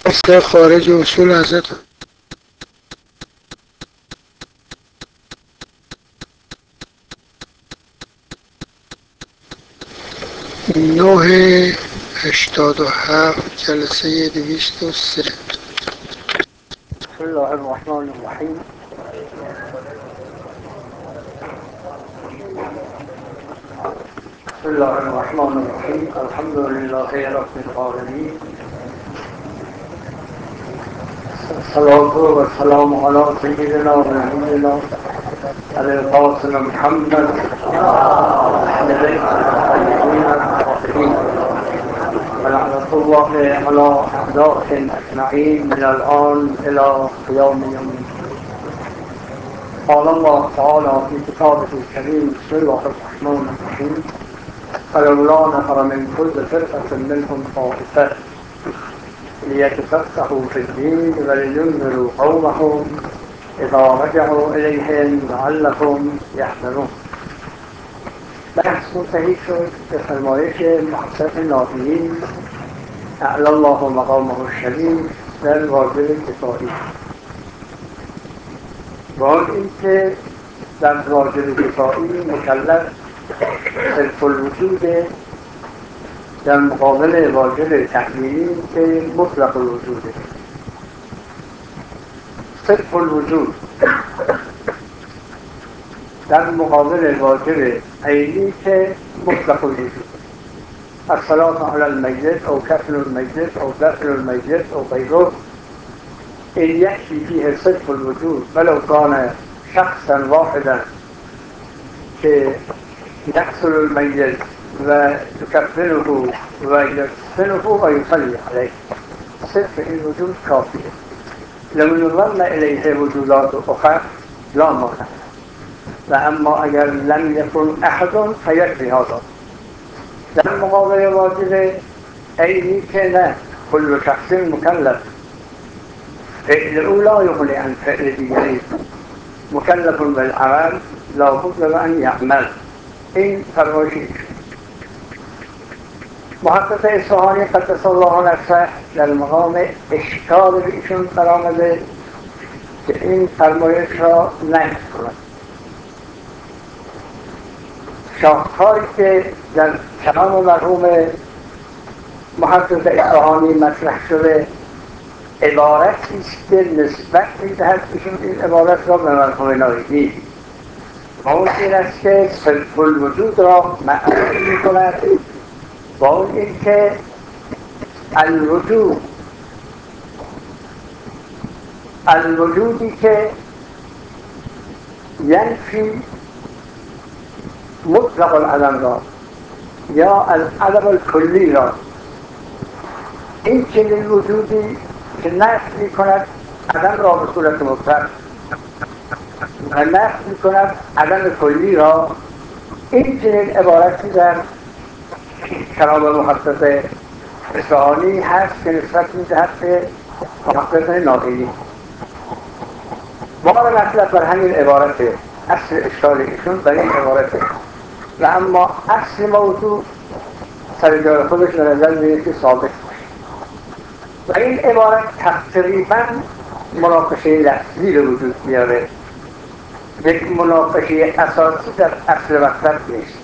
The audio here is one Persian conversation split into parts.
است خارج اصول حضرت نه 87 جلسه 203. بسم الله الرحمن الرحیم. بسم الله الرحمن الرحیم. الحمد لله رب العالمین. الصلاة والسلام على سيدنا ونبينا القاسم محمد ولعنة الله على أعدائهم أجمعين من الآن إلى قيام يوم الدين. قال الله تعالى في كتابه الكريم: بسم الله الرحمن الرحيم. فلولا نفر من كل فرقة منهم طائفة ليتفقهوا في الدين ولينذروا قومهم إذا رجعوا إليهم لعلهم يحذرون. بحث منتهی شد به فرمایش محقق ناظرین اعلی الله مقامه الشریف در واجب کفایی. با اینکه در واجب کفایی مکلف صرف الوجود در مقابل واجب تأمینی که مطلق الوجوده. صرف الوجود در مقابل واجب عینی که مطلق الوجود. الصلاة على الميت أو كفن الميت أو دفن الميت أو غيره إن يكفي فيه صرف الوجود ولو كان شخصا واحدا يغسل الميت ويكفنه ويدفنه ويصلي عليه. صرف الوجود كافية. لو نظرنا إليه وجودات أخرى لا مانع، وأما أجر لم يكن أحد فيكفي هذا. در مقابل واجب عینی که نه كل شخص مکلف، فعل او لا یغنی عن فعل دیگری، مکلف بالعمل لا بد ان یعمل. این فرمایشی محقق اصفهانی قدس الله نفسه در مقام اشکال ایشون برآمده که این فرمایش را نقض کند. شاخهایی که در کلام مرحوم محقق اصفهانی مطرح شده عبارتی است که نسبت می‌دهد ایشون این عبارت را به مرحوم نایینی. و اون این است که صرف الوجود را معنی می‌کند با اون این که الوجودی که ینفی مطلق العدم را یا العدم الکلی را، این چنین وجودی که نفی می‌کند عدم را به صورت مطلق و نفی می‌کند عدم کلی را، این چنین عبارتی در کلام محقق اصفهانی هست که نسبت می‌دهد به محقق ناقلی. بار مطلب بر همین عبارته، اصل اشکال ایشون بر این عبارته، و اما اصل موضوع سر جای خودش به نظر میاد که ثابت و این عبارت تقریباً مناقشه لفظی به وجود میاره، یک مناقشه اساسی در اصل مطلب نیست.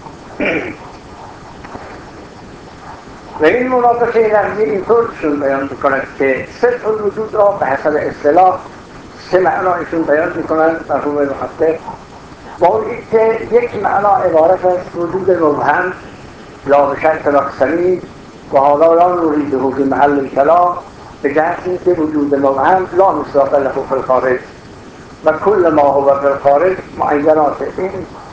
و این مناقشه لفظی اینطور ایشون بیان میکند که صرف الوجود را به حسب اصطلاح سه معنا ایشون بیان میکنند مرحوم محقق. با اون که یک معنا عبارت از وجود مبهم لا به شرط مقسمی و حالا لا نریده فی محل الکلام، به جهت اینکه وجود مبهم لا مصداق له فی الخارج و کل ما هو فی الخارج معینات. این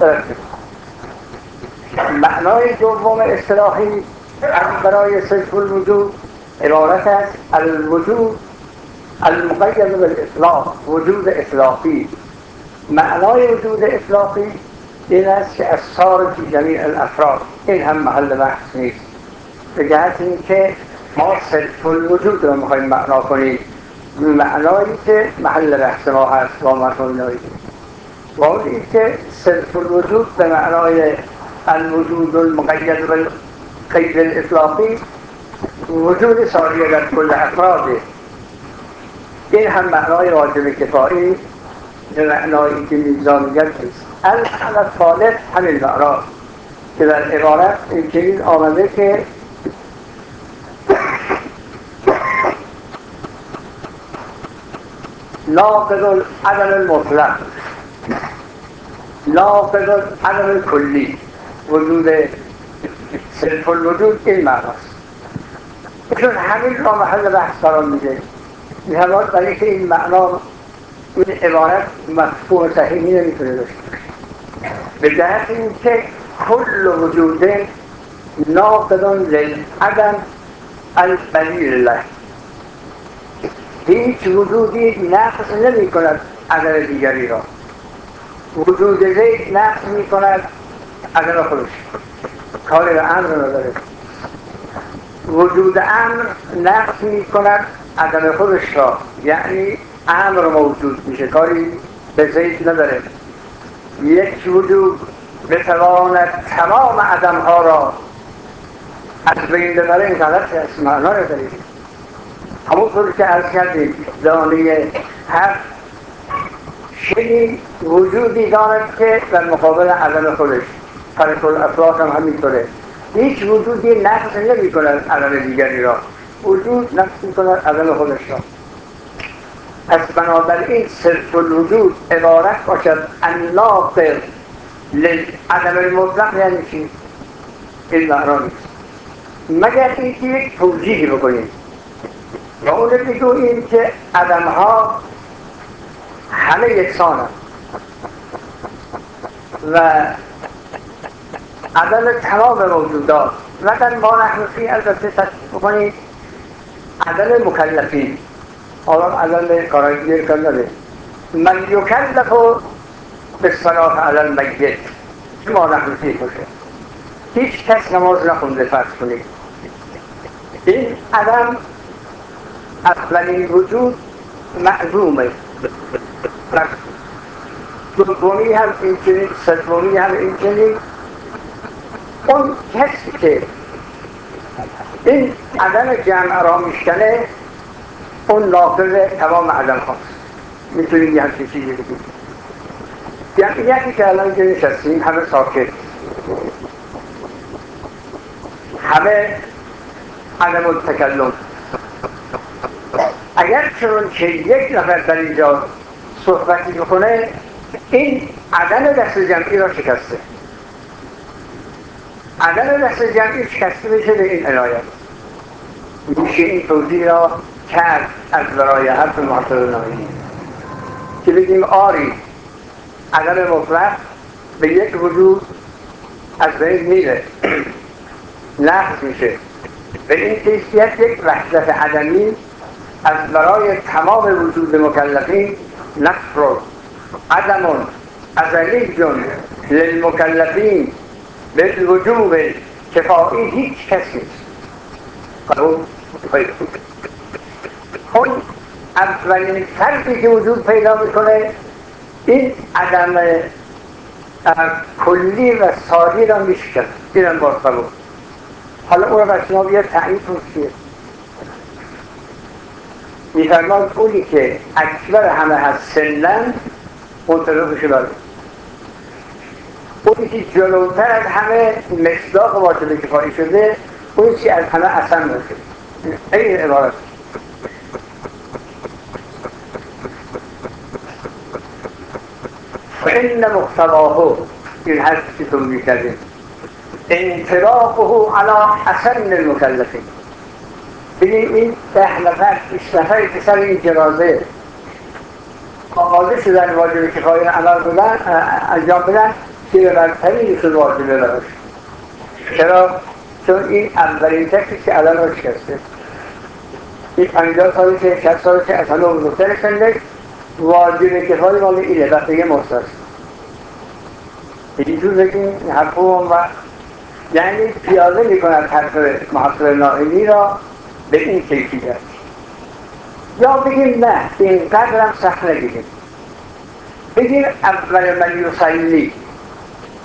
معنای دوم اصطلاحی برای صرف الوجود عبارت است الوجود المقید بالاطلاق، وجود اطلاقی. معنای وجود اطلاقی این است که اثار فی جمیع الافراد. این هم محل بحث نیست، به جهت اینکه ما صرف الوجود را میخوایم معنا کنیم، معنایی که محل بحث ما هست با مرحوم نایینی. با این که صرف الوجود به معنای الوجود المقید بالقید الاطلاقی وجود ساریه در کل افراد، این هم معنای واجب کفایی به معنایی که میزانیت است. المعنی ثالث همین معنا که در عبارت این چنین آمده که ناقض العدم المطلق، ناقض العدم الکلی، وجود صرف الوجود این معناست. چون همین را محل بحث قرار میده. می‌تواند برای که این معنا این عبارت مفهوم صحیحی نمیتونه داشته باشه، به جهت اینکه کل وجود ناقض للعدم البدیل له، هیچ وجودی نقص نمی کند عدم دیگری را. وجود زید نقص می کند عدم خودش، کاری به امر نداره. وجود امر نقص می کند عدم خودش را، یعنی امر موجود میشه، کاری به زید نداره. یک وجود بتواند تمام عدم ها را از بین ببره، این غلط است، معنا نداره. همونطور که عرض کردیم دانه هر شیء وجودی دارد که در مقابل عدم خودش، فرق الافلاک هم همینطوره. هیچ وجودی نقص نمی کند عدم دیگری را، وجود نقص می کند عدم خودش را. پس بنابراین صرف الوجود عبارت باشد الناقض للعدم المطلق، یعنی چی؟ این معنا نیست، مگر اینکه یک توضیحی بکنیم و اون بگوییم که عدم ها همه یکسانند و عدم تمام موجودات و در ما نحن فی البته تصدیق بکنیم عدم مکلفین. حالا عدم کارایی کردنه من یکلف بالصلاة علی المیت، چه ما نحن فی باشه، هیچ کس نماز نخونده فرض کنید. این عدم اولین وجود معلومه، دومی هم این چنین، سومی هم این چنین. اون کسی که این عدم جمع را میشکنه اون ناقض تمام عدم هاست. میتونیم یه همچین چیزی بگیم. یکی که الان که نشستیم همه ساکت، همه عدم التکلم. اگر چون که یک نفر در اینجا صحبتی بکنه این عدم دست جمعی را شکسته، عدم دست جمعی شکسته بشه به این عنایت. میشه این توضیح را کرد از برای حرف محصول نامی که بگیم آری عدم مطلق به یک وجود از بین میره، نقص میشه، به این حیثیت یک وحدت عدمی از برای تمام وجود مکلفین نقص عدم ازلی جن للمکلفین بالوجوب کفایی هیچ کسی نیست. اون اولین فرقی که وجود پیدا میکنه این عدم کلی و ساری را میشکن، اینم باز قبول. حالا اون را شما بیا تعریف چیه؟ میفرماد اونی که اکبر همه هست سنن منطبقش داره، اونی که جلوتر از همه مصداق واجب کفایی شده، اونی که از همه اصلا باشه. این عبارت فإن مقتضاه این حرفی که تو میکردیم انطباقه علی اصل المکلفین. ببین این 10 نفر 20 نفری که سر این جنازه آماده شدن واجب کفایی عمل بودن انجام بدن که برتری شد واجبه براش. چرا؟ چون این اولین کسی که علم را شکسته، این 50 سالشه 60 سالشه از همه بزرگتر سنده، واجب کفایی مال اینه بقیه مستست. اینجور بگیم این حرفو و یعنی پیاده میکند حرف محصول نائمی را به این کیفیت. یا بگیم نه اینقدر هم سخت نگیریم، بگیم اول من یصلی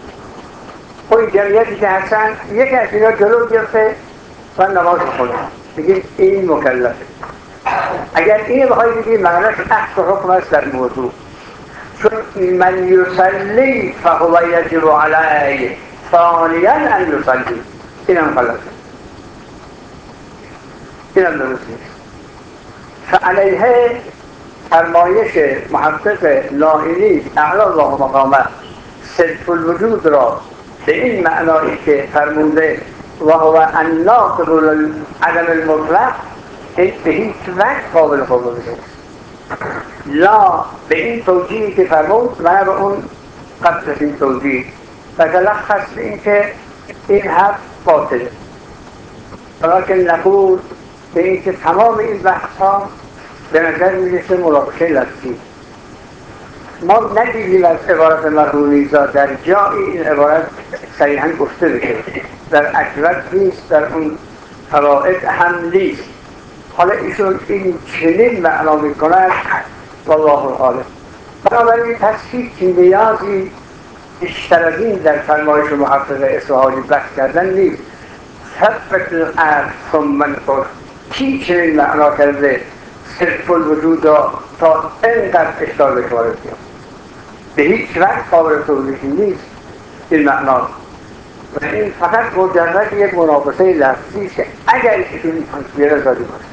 اون جمعیتی که هستن یکی از اینا جلو گرفته و نماز بخونه، بگیم این مکلفه. اگر این بخوای بگیم معناش عکس و حکم است در موضوع، چون من یصلی فهو یجب علیه ثانیا ان یصلی، اینم غلطه، اینم درست نیست. فعلیه فرمایش محقق لاحینی اعلی الله مقامه صدق الوجود را به این معنایی که فرموده و هو الناقض عدم المطلق، این به هیچ وقت قابل قبول نیست. لا به این توجیهی که فرمود و به اون قبل از این توجیه و تلخص به این که این حرف باطله. ولیکن نقول به این که تمام این بحث ها به نظر میرسه مناقشه لفظی. ما ندیدیم از عبارت مرحوم میرزا در جایی این عبارت صریحاً گفته بشه، در اکبر نیست، در اون فوائد هم نیست. حالا ایشون این چنین معنا میکنند والله العالم. بنابراین پس هیچ نیازی بیشتر از این در فرمایش محقق اصفهانی بحث کردن نیست. ثبت الارض ثم انظر، کی چنین معنا کرده صرف الوجود را تا اینقدر اشتار به شماره بیاد؟ به هیچ وقت قابل توضیحی نیست این معنا و این فقط مجرد یک مناقصه لفظی است که اگر ایشون یه رضایی باشه.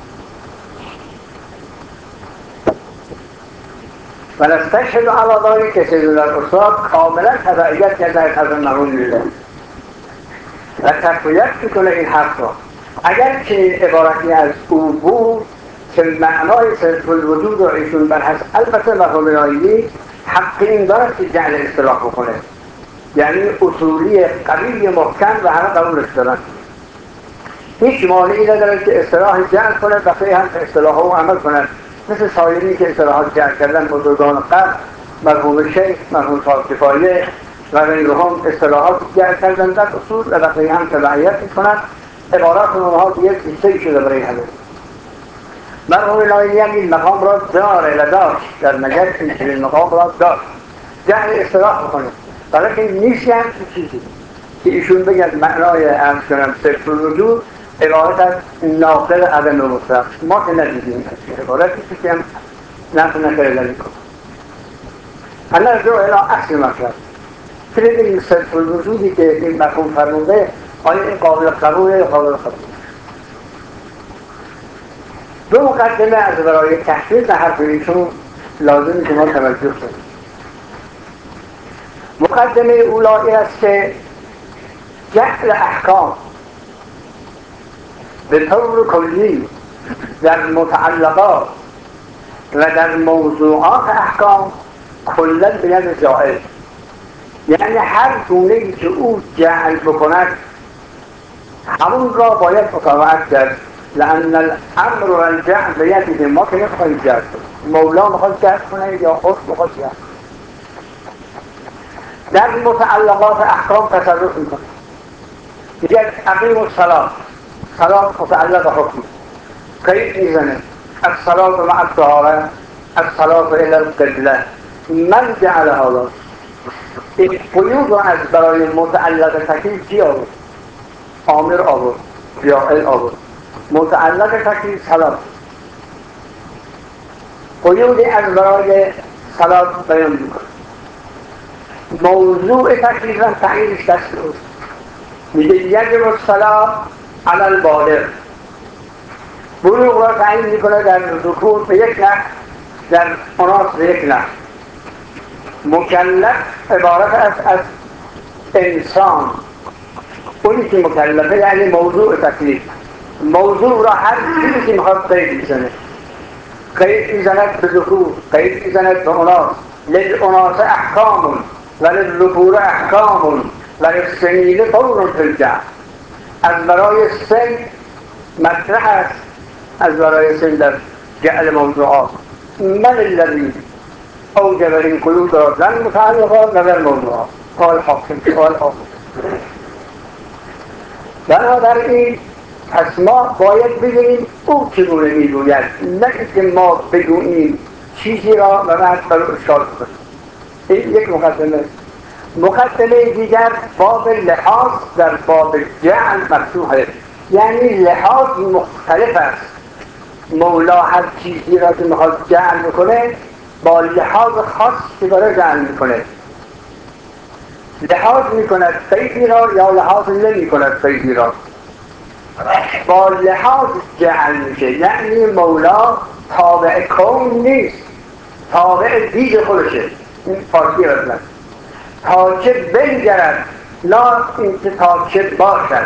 و نستشهد علی ذلک که سید الاستاد کاملا تبعیت کرده از مرحوم میرزا و تقویت میکنه این حرف را. اگر که عبارتی از او بود که معنای صرف الوجود را ایشون بر حسب البته مرحوم لاحینی حق این دارد که جعل اصطلاح بکنه، یعنی اصولی قوی محکم و همه قبولش دارن، هیچ مانعی ندارد که اصطلاح جعل کنه بقیه هم اصطلاح ها عمل کنن، مثل سایری که اصطلاحات جعل کردن بزرگان قبل، مرحوم شیخ، مرحوم صاحب کفایه و غیرهم اصطلاحات جعل کردن در اصول و بقیه هم تبعیت میکنن. عبارات اونها دیگه ایسایی شده برای همه. مرحوم لاحینی هم این مقام را داره و داشت، در نجف این مقام را داشت جعل اصطلاح بکنه، ولی که نیست هم چیزی که ایشون بگن معنای عرض کنم صرف الوجود عبارت از ناقل عدم مطلق. ما که ندیدیم عبارتی که هم نقل نکرده میکنم. انا رجوع الى اصل مطلب که بگیم صرف الوجودی که این مرحوم فرموده آیا این قابل قبوله یا قابل قبول؟ دو مقدمه از برای تحقیق حرف ایشون لازمی که ما توجه کنیم. مقدمه اولی است که جعل احکام به طور کلی در متعلقات و در موضوعات احکام کلا به ید جائز، یعنی هر گونه‌ای که او جعل بکند همون را باید مطابقت کرد. لأن الامر و الجعل به یده، ما که نمیخواهیم جعل کنیم، مولا میخواد جعل کنه یا خود میخواد جعل. در متعلقات احکام تصرف میکنه، میگه اقیم الصلاة، صلاة متعلق حکم، قید میزنه الصلاة مع الطهارة، الصلاة الى القبله، من جعل هذا. این قیود را از برای متعلق تکلیف کی آورد؟ آمر آورد، فاعل آورد. متعلق تکلیف صلاة، قیودی از برای صلاة بیان میکنه. موضوع تکلیف هم تعیینش دست اوست، میگه یجب الصلاة علی البالغ، بلوغ را تعیین میکنه در ذکور به یک نحو، در اناث به یک نحو. مکلف عبارت است از انسان، اونی که مکلفه یعنی موضوع تکلیف. موضوع را هر چیزی که میخواد قید میزنه، قید میزند به ذکور، قید میزند به اناث. للاناث احکام و للذکور احکام و للسنین طور فی الجعل. از برای سن مطرح است، از برای سن در جعل موضوعات. من الذی اوجب این قیود را در متعلقات و در موضوعات، قال حاکم قال حاکم. بنابراین پس ما باید بگوییم او چگونه میگوید، نه که ما بگوییم چیزی را و بعد برای اشکال کنیم. این یک مقدمه است. مقدمه دیگر باب لحاظ در باب جعل مفتوحه. یعنی لحاظ مختلف است. مولا هر چیزی را که میخواد جعل میکنه با لحاظ خاصی برای جعل میکنه. لحاظ میکند قیدی را یا لحاظ نمیکند قیدی را. با لحاظ جعل میشه، یعنی مولا تابع کون نیست، تابع دید خودشه. این فارسی رسلن تا که بنگرد، لا اینکه تا که باشد،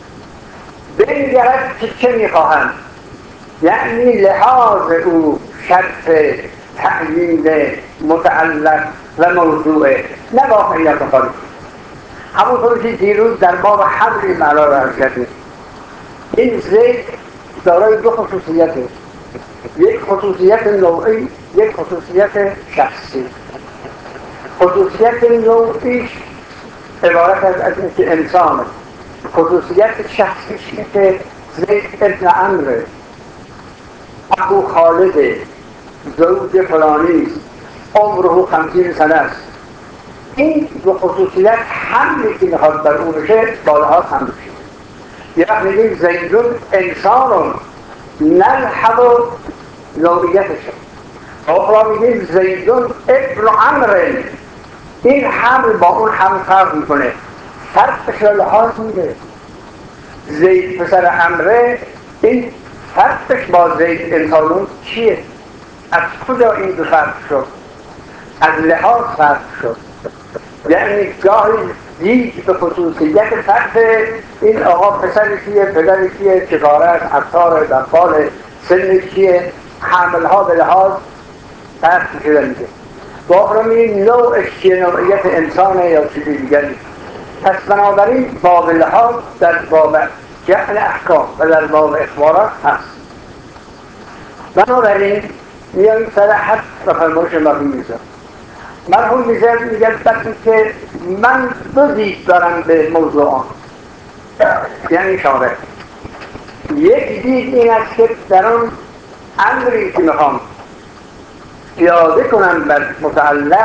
بنگرد که چه میخواهند، یعنی لحاظ او شرط تعیین متعلق و موضوعه، نه واقعیت خارجی. همونطور که دیروز در باب حمل این معنا را عرض کردیم. این زید دارای دو خصوصیته، یک خصوصیت نوعی، یک خصوصیت شخصی. خصوصیت نوعیش عبارت از اینکه انسان، خصوصیت شخصیش که زید ابن عمرو ابو خالد زوج فلانی است، عمره 50 سنه است. این دو خصوصیت حملی که میخواد بر اون بشه بالها هم بشه. یه وقت میگیم زیدون انسانون نلحظ نوعیتشه، اخرى میگیم زیدون ابن عمرو. این حمل با اون حمل فرق میکنه، فرقش را لحاظ میده. زید پسر عمره، این فرقش با زید انسانون چیه؟ از کجا این دو فرق شد؟ از لحاظ فرق شد. یعنی گاهی دید به خصوصیت فرق این آقا پسر کیه، پدر کیه، چکاره است، عطار، دنبال، سن کیه، حملها به لحاظ فرق شده میده. واقعا این نوعش چیه، نوعیت انسانه یا چیزی دیگری. پس بنابراین باب لحاظ در باب جعل احکام و در باب اخبارات هست. بنابراین میاییم سر حد و فرمایش مرحوم میزن. مرحوم میزن میگن وقتی که من دو دید دارم به موضوعان، یعنی شارع. یک دید این است که در اون امری که میخوام پیاده کنم بر متعلق،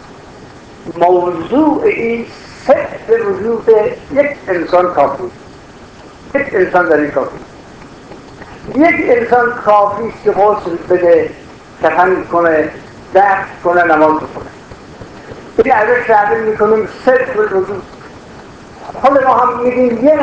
موضوعی صرف وجود یک انسان کافی، یک انسان در این کافی. یک انسان کافی است که غسل بده، کفن کنه، دفن کنه، نماز بکنه. این ازش تعبیر میکنیم صرف وجود. خود ما هم میگیم یه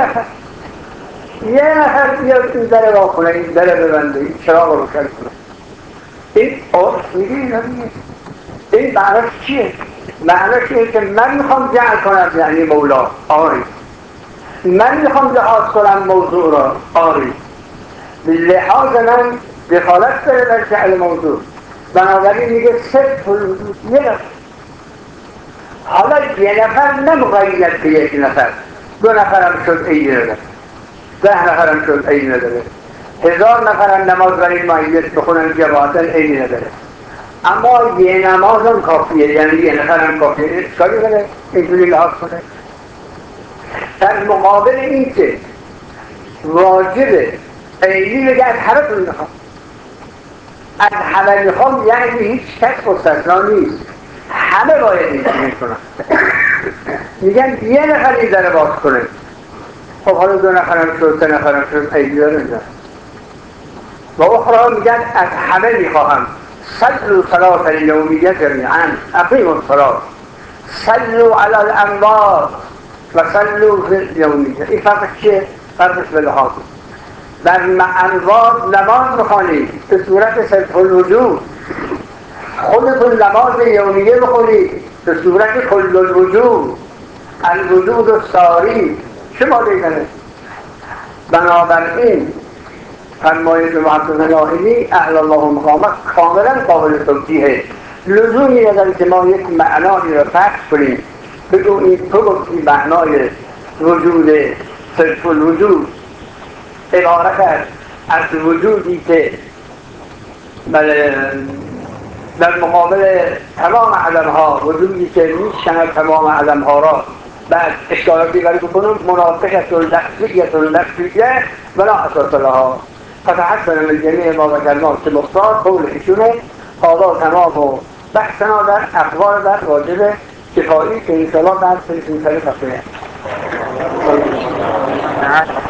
نفر بیاد این در را کنه، این در ببنده، این چراغ رو روشن کنه. این عرف میگه اینا دیگه. این معناش چیه؟ معناش اینه که من میخوام جعل کنم، یعنی مولا آری. من میخوام لحاظ کنم موضوع را آری. لحاظ من دخالت داره در جعل موضوع. بنابراین میگه صرف الوجود یه نفر. حالا یه نفر نمقید به یک نفر، دو نفرم شد عیدی نداره، 10 نفرم شد عیدی نداره، 1000 نفرم نماز برای مایت بخونن جماعتا عیدی نداره. اما یه نماز هم کافیه، یعنی یه نفرم کافیه. اشکالی داره اینجوری لحاظ کنه؟ در مقابل این که واجبه عیدی بگه از همه تون میخوام، از همه میخوام، یعنی هیچ کس مستثنا نیست، همه باید این چی میکنن. میگن یه نفر این در باز کنه. خب حالا 2 نفرم شد، 3 نفرم شد، عیدی داره میزن. و اخرى میگن از همه میخواهم. صلوا صلاة الیومیه جمیعا، اقیموا الصلاة، صلوا علی الاموات و صلوا فی الیومیه. این فرقش چیه؟ فرقش به لحاظ در اموات نماز بخوانید به صورت صرف الوجود، خودتون نماز یومیه بخونید به صورت کل الوجود، الوجود الساری. چه دیگره؟ بنابراین فرمایش محقق لاحقی اعلی الله مقامه کاملا قابل توجیهه. لزومی نداره که ما یک معنایی را فرق کنیم بگو این تو گفتی معنای وجود صرف الوجود عبارت است از وجودی که در مقابل تمام عدمها، وجودی که میشند تمام عدمها را. بعد اشکالاتی برای بکنم مناطقت لفظیه ولا اساس لها. فتحسن من جمیع ما ذکرنا که مختار قول ایشونه. حالا تمام و بحثنا در اقوال در واجب کفایی که انشاءالله بعد سلسله تفصیله.